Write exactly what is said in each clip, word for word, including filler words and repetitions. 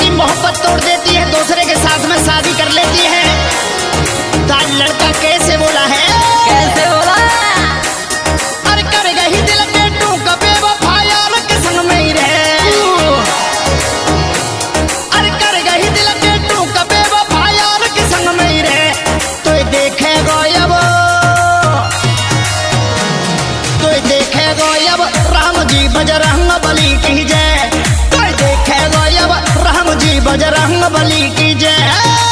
की मोहब्बत तोड़ देती है, दूसरे के साथ में शादी कर लेती है। ताल लड़का कैसे बोला है, कैसे बोला? अरे कर गई दिल के टूक बेवफा यार के संग में ही रहे। अरे कर गई दिल के टूक बेवफा यार के संग में ही रहे। तो देखे गोयब, तो देखे गोयब राम जी बजरंग बली की जय। तो देखे गोयब राम जी बजरंग बली की जय।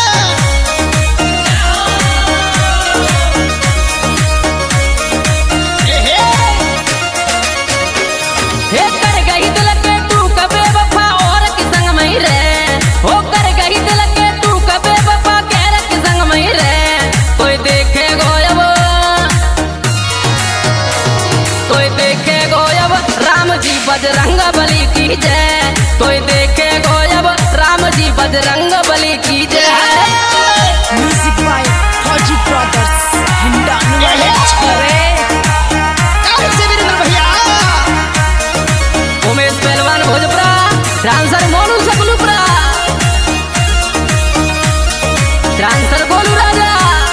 बजरंग बली की जय। कोई देखे गोयब राम जी बजरंग बली की जय। Music by Fauji brothers Hindani वाले छोरे। कैसे वीरेंद्र भैया, उमेश पहलवान Bhojpura, dancer Monu Sakalupura, dancer Golu Raja.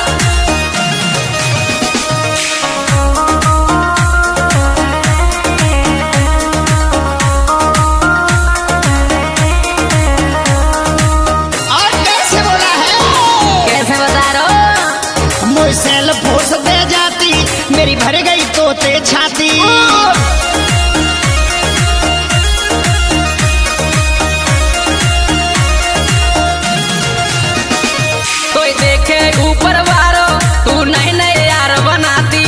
Force दे जाती मेरी भर गई तोते छाती। कोई देखे ऊपर वारो तू नए नए यार बनाती।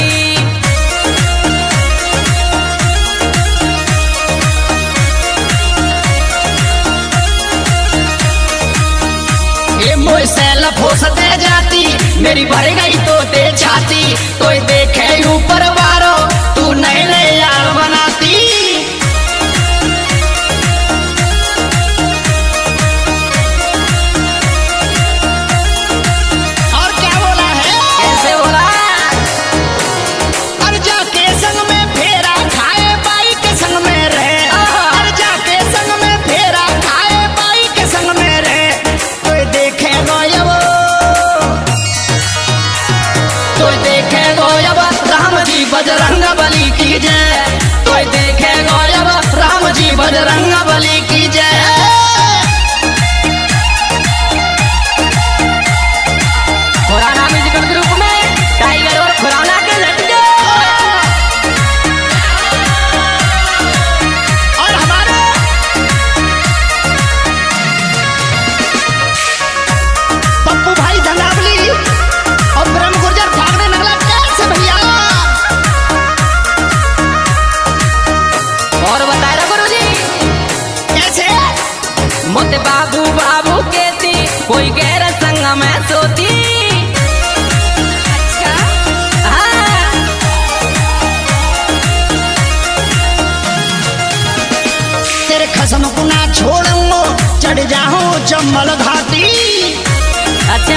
ये मुझसे लफोस दे जाती मेरी भर गई तोते छाती। कोई देखे ऊपर वारो तू नए नए यार बनाती। और क्या बोला है, कैसे बोला? अरे जाके संग में फेरा खाए बाई के संग में रहे। अरे जाके संग में फेरा खाए बाई के संग में रहे। कोई देखे गोयब, कोई देखे गोयब राम जी बजरंग बली की जय। कोई देखे गोयब राम जी बजरंग बली की जय। खुराना म्यूजिकल ग्रुप में टाइगर और खुराना के लटके। और हमारे पप्पू भाई धनावली और ब्रह्म गुर्जर भागने नगला कैसे भैया। और बताए ना गुरु जी कैसे मोते बाबू बाबू कहती कोई गैर संग में सोती। अच्छा हाँ। तेरे खसम को ना छोड़ूंगा चढ़ जाऊं चम्बल घाटी। अच्छा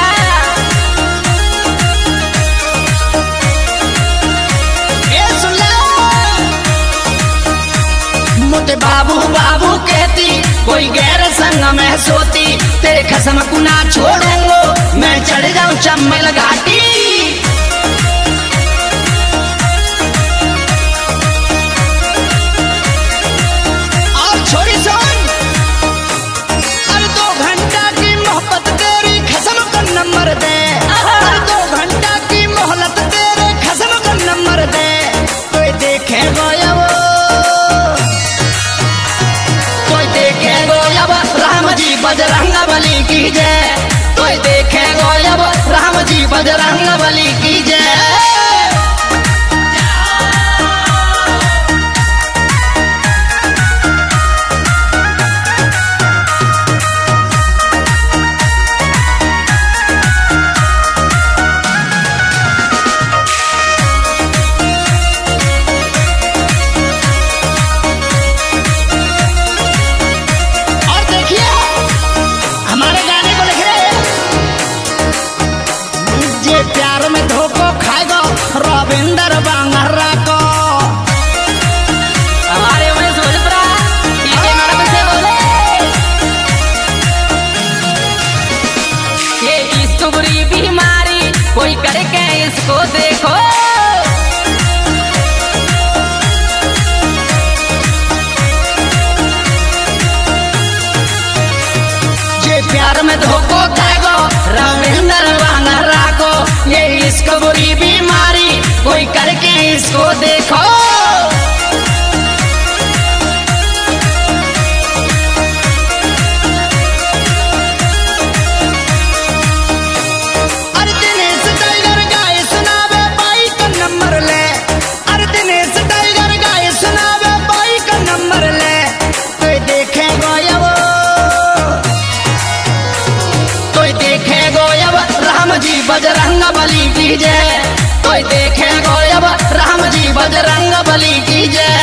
ये सुन ले, मोते बाबू बाबू कहती कोई गैर संग में सोती। तेरे खसम को ना छोड़ूंगा मैं चढ़ जाऊं चम्बल घाटी। और छोरी सुन, अरे दो घंटा की मोहब्बत तेरी खसम का नंबर दे। अरे दो घंटा की मोहलत तेरे खसम का नंबर दे। कोई देखे गोयब, कोई देखे गोयब राम जी बजरंग बली की जय। कोई देखे गोयब राम जी बजरंग बली की जय। और देखिए हमारे गाने को लिख रहे हैं, जे प्यार में धो कोई करके इसको देखो। ये प्यार में धोखो खाएगो रविंदर वांगा राखो, ये इश्क बुरी बीमारी कोई करके इसको देखो। अरे दिनेश टाइगर गाए सुनावे बाई का नंबर ले, अरे दिनेश टाइगर गाए सुनावे बाई का नंबर ले। कोई देखे गोयब कोई देखे गोयब राम जी बजरंग बली की जय, कोई देखे गोयब राम जी बजरंग बली की जय।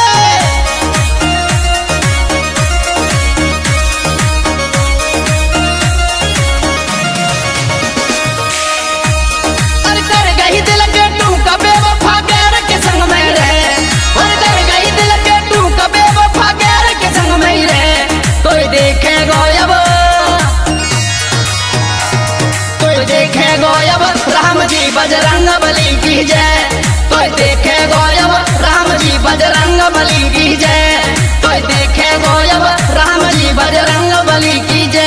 अरे कर गई दिल के टूका बेवफा गैर के संग में रहे, अरे कर गई दिल के टूका बेवफा गैर के संग में रहे। कोई देखे गोयब कोई देखे गोयब राम जी बजरंग बली की जय, कोई देखे गोयब राम जी बजरंग बली की जय, कोई देखे गोयब राम जी बजरंग बली की जय।